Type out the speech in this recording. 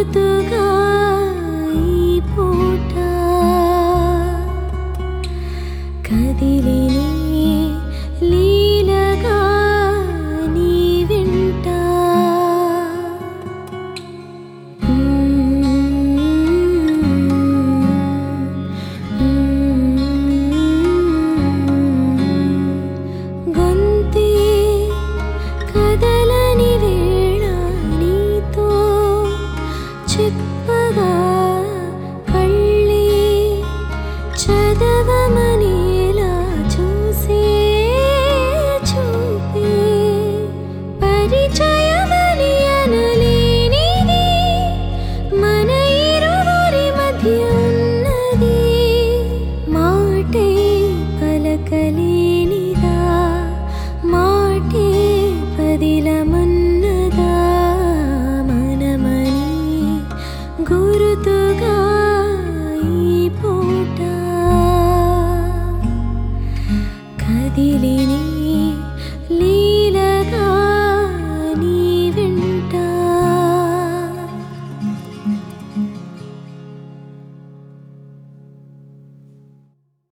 గురుతుగా ఈ పూట కదిలి లీలగా నీ వెంట గొంతే కదలని వేళ నీతో చెప్పగా కళ్ళే చదవమనేలా చూసే చూపే పరిచయమని అనలేనిది మన ఇరువురి మధ్య ఉన్నది మాటే పలకలేనిదా మాటే పదిలమన్నదా మనమని గురుతుగా